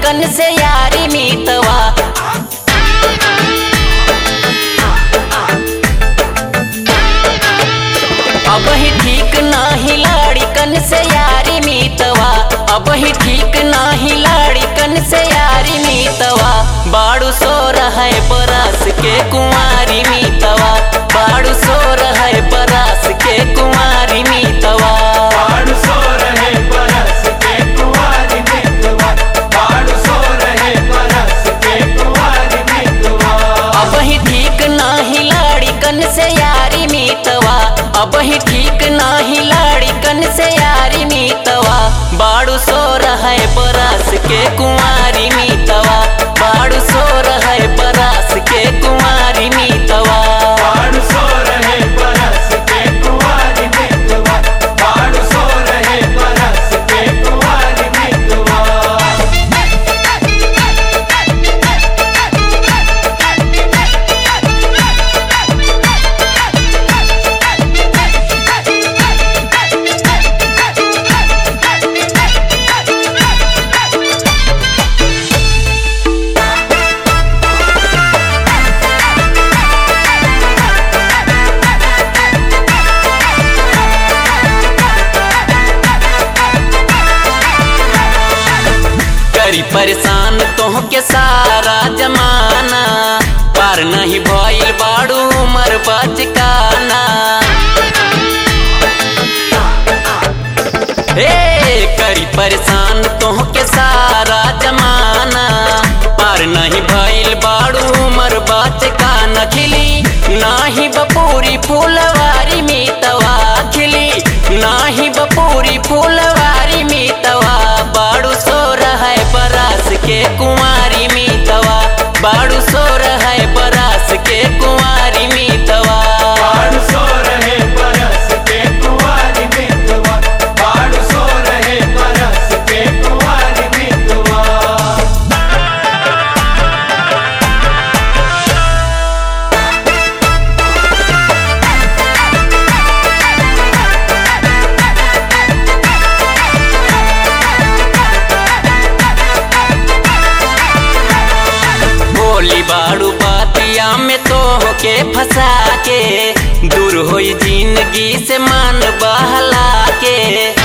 लाड़िकन से यारी मीतवा। अब ही ठीक नाही लाड़िकन से यारी मीतवा, अब ही ठीक नाही लाड़िकन से यारी मीतवा। बाड़ू सो रहा है बरस के कुंवारी मीतवा, बाड़ू सो रहा है बरस के कुंवारी मीतवा। बाड़ू सो रहे बरस के कुंवारी मीतवा, बाड़ू सो रहे बरस के कुंवारी मीतवा। अब ही ठीक नाही लाड़िकन से यारी मीतवा, अब ही ठीक नाही लाड़िकन से यारी मीतवा। बाड़ू सो रहा है बरस के कुंवारी मीतवा, बाड़ू सो रहा है बरस के कुंवारी मीतवा। बाड़ू सो रहे बरस के कुंवारी मीतवा, बाड़ू सो रहे बरस के कुंवारी मीतवा। करी परेशान तोह के सारा जमाना, पार नहीं भइल बाड़ू उमर बचकाना। करी परेशान तोह के सारा जमाना, पार नहीं भइल बाड़ू उमर बचकाना। खिली नाही बपूरी फूलवारी मीतवा, खिली नाही बपूरी फूलवारी मीतवा। बाड़ू सो रहा है बरस के कुंवारी मीतवा, बाड़ू सो रहा है बरस के कुंवारी मीतवा। बाड़ू सो रहे बरस के कुंवारी मीतवा, बाड़ू सो रहे बरस के कुंवारी मीतवा। बोली बाड़ू बातिया में तो के फंसा के, दूर होई जिंदगी से मान बहला के।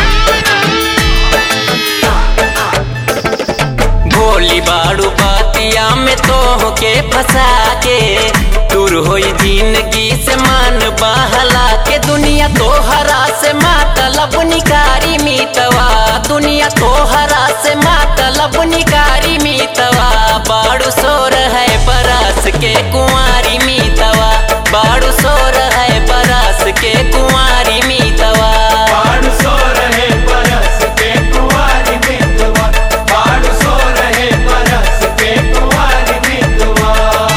भोली बाड़ू बातिया में तो के फंसा के, दूर होई जिंदगी से मान बहला के। दुनिया तोहरा से मतलब निकारी मीतवा, दुनिया तोहरा से मतलब निकारी मीतवा। बाड़ू सो रहा है बरस के कुंवारी मीतवा, बाड़ू सो रहा है बरस के कुंवारी मीतवा। बाड़ू सो रहे बरस के कुंवारी मीतवा, बाड़ू सो रहे बरस के कुंवारी मीतवा।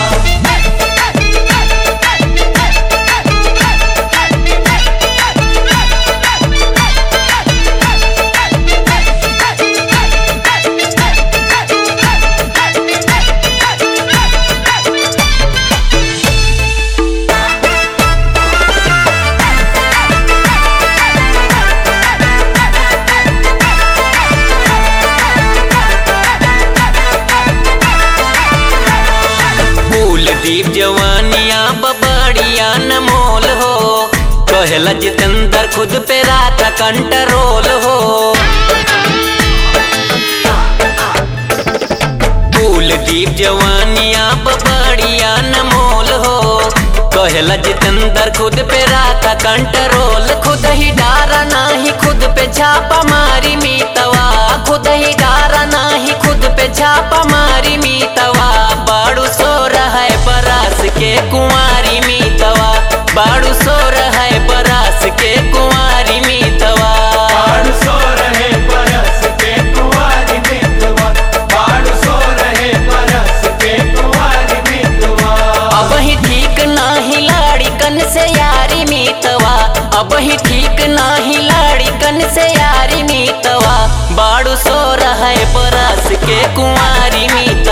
दीप जवानिया बबड़िया न मोल हो, कहला जितेंद्र खुद पे राखा कंट्रोल हो। फूल दीप जवानिया बबड़िया न मोल हो, कहला जितेंद्र खुद पे राखा कंट्रोल। खुद ही डारा नाही खुद पे छापा मारी मीतवा, खुद ही डारा नाही खुद पे छापा मारी मीतवा। बाड़ू सो रहा है बरस के कुंवारी मीतवा, बाड़ू सो रहा है बरस के कुंवारी मीतवा। बाड़ू सो रहे बरस के कुंवारी मीतवा, बाड़ू सो रहे बरस के कुंवारी मीतवा। अब ही ठीक नाही लाड़िकन से यारी मीतवा, अब ही ठीक नाही लाड़िकन से यारी मीतवा। बाड़ू सो रहा है बरस के कुंवारी मीतवा।